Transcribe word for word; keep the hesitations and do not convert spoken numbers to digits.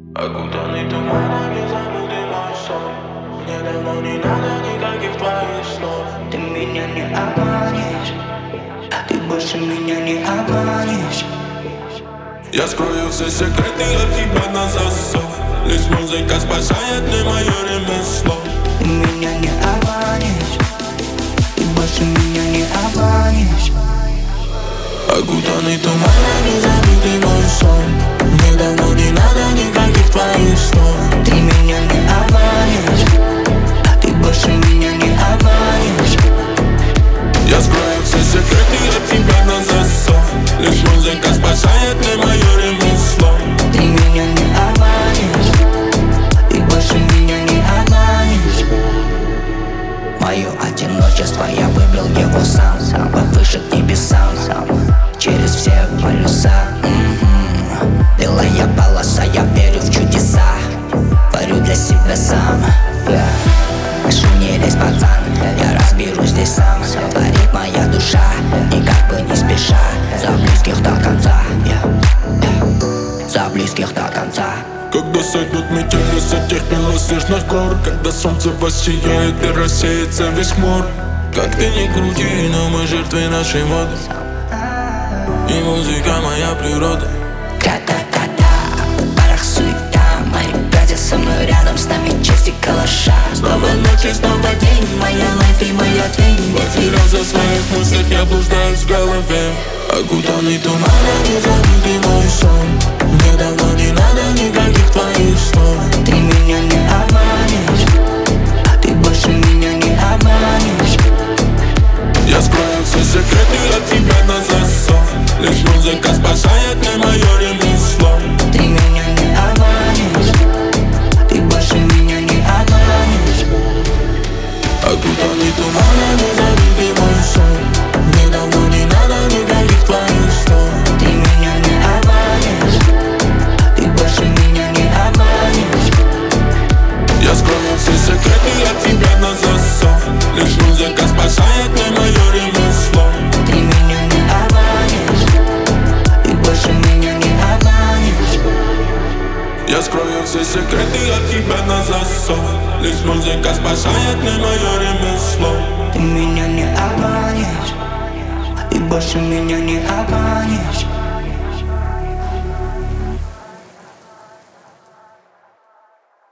Окутанный туманами забытый мой сон. Мне давно не надо никаких твоих слов. Ты меня не обманешь, ты больше меня не обманешь. Я скрою все секреты от тебя на засов. Лишь музыка спасает мне мое ремесло. Ты меня не обманешь, ты больше меня не обманешь. Окутанный туманами забытый мой сон. Мне давно не надо никаких твоих слов. Ты меня не обманешь, ты больше меня не обманешь. Я скрою все секреты от тебя на засов. Лишь музыка спасает мне мое ремесло. Ты меня не обманешь, ты больше меня не обманешь. Мое одиночество я выбрал его сам, сам повыше к небесам, сам через все полюса. м-м-м. Белая полоса, я верю в чудеса, творю для себя сам. yeah. Прошу не лезь, пацан, я разберусь здесь сам. Творит моя душа, и как бы не спеша, за близких до конца, yeah. Yeah. За близких до конца. Когда сойдут метели с этих белоснежных гор, когда солнце воссияет и рассеется весь хмур. Как ты ни крути, но мы жертвы нашей моды, и музыка моя природа. Ката-ката, в барах суета, мои братья со мной рядом, с нами честь и калаша. Снова ночь и снова день, моя лайф и моя тень. Потерялся в своих мыслях, я блуждаюсь в голове. Окутанный туманами забытый мой сон. Мне давно не надо никаких твоих слов. Ты меня не обманешь, ты больше меня не обманешь. Я скрою все секреты от тебя на засов. Лишь музыка спасает мне мое ремесло. Ты меня не обманешь, ты больше меня не обманешь. Окутанный туманами забытый мой сон. Мне давно не надо никаких твоих слов. Ты меня не обманешь, ты больше меня не обманешь. Я скрою все секреты от тебя на засов. Лишь музыка спасает мне мое ремесло. Ты меня не обманешь, ты больше меня не обманешь. Я скрою все секреты от тебя на засов. Лишь музыка спасает мне мое ремесло. Ты меня не обманешь, ты больше меня не обманешь.